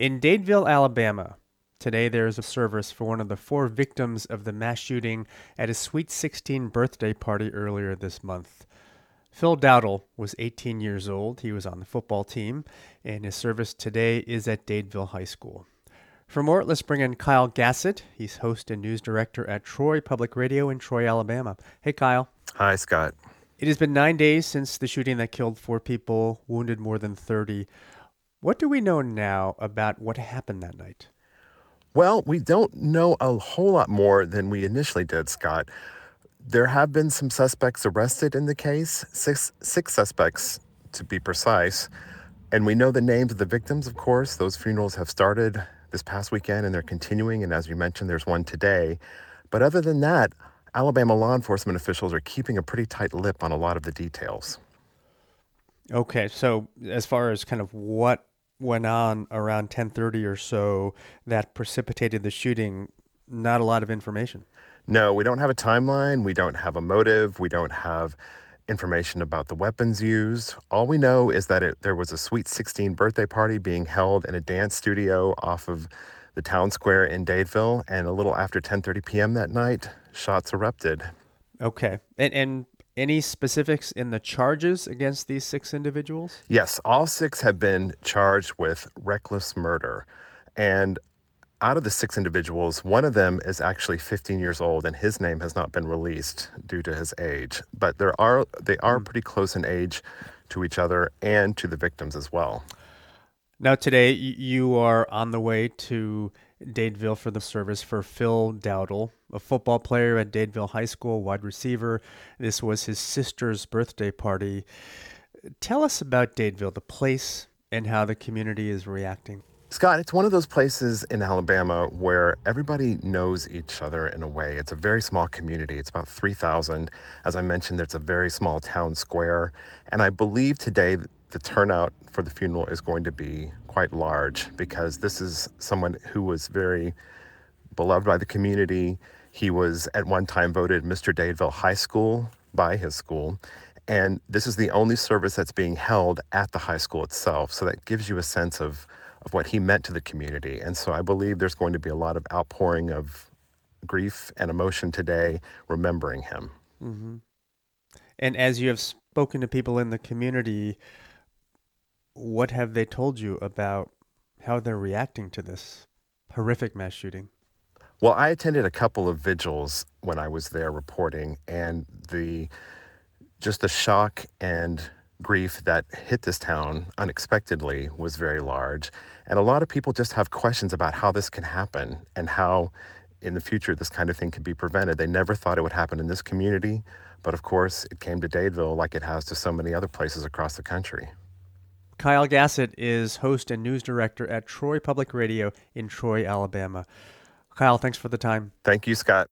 In Dadeville, Alabama, today there is a service for one of the four victims of the mass shooting at his Sweet 16 birthday party earlier this month. Phil Dowdle was 18 years old. He was on the football team, and his service today is at Dadeville High School. For more, let's bring in Kyle Gassett. He's host and news director at Troy Public Radio in Troy, Alabama. Hey, Kyle. Hi, Scott. It has been 9 days since the shooting that killed 4 people, wounded more than 30. What do we know now about what happened that night? Well, we don't know a whole lot more than we initially did, Scott. There have been some suspects arrested in the case, six suspects to be precise. And we know the names of the victims, of course. Those funerals have started this past weekend and they're continuing. And as you mentioned, there's one today. But other than that, Alabama law enforcement officials are keeping a pretty tight lip on a lot of the details. Okay, so as far as kind of what went on around 10:30 or so that precipitated the shooting, not a lot of information. No, we don't have a timeline. We don't have a motive. We don't have information about the weapons used. All we know is that there was a Sweet 16 birthday party being held in a dance studio off of the town square in Dadeville, and a little after 10:30 p.m. that night, shots erupted. Okay, and any specifics in the charges against these 6 individuals? Yes, all 6 have been charged with reckless murder. And out of the 6 individuals, one of them is actually 15 years old, and his name has not been released due to his age. But they are pretty close in age to each other and to the victims as well. Now today you are on the way to Dadeville for the service for Phil Dowdle, a football player at Dadeville High School, wide receiver. This was his sister's birthday party. Tell us about Dadeville, the place, and how the community is reacting. Scott, it's one of those places in Alabama where everybody knows each other in a way. It's a very small community. It's about 3,000. As I mentioned, it's a very small town square. And I believe today the turnout for the funeral is going to be quite large because this is someone who was very beloved by the community. He was at one time voted Mr. Dadeville High School by his school. And this is the only service that's being held at the high school itself. So that gives you a sense of what he meant to the community. And so I believe there's going to be a lot of outpouring of grief and emotion today remembering him. Mm-hmm. And as you have spoken to people in the community, what have they told you about how they're reacting to this horrific mass shooting? Well, I attended a couple of vigils when I was there reporting, and just the shock and grief that hit this town unexpectedly was very large. And a lot of people just have questions about how this can happen and how in the future this kind of thing can be prevented. They never thought it would happen in this community, but of course it came to Dadeville like it has to so many other places across the country. Kyle Gassett is host and news director at Troy Public Radio in Troy, Alabama. Kyle, thanks for the time. Thank you, Scott.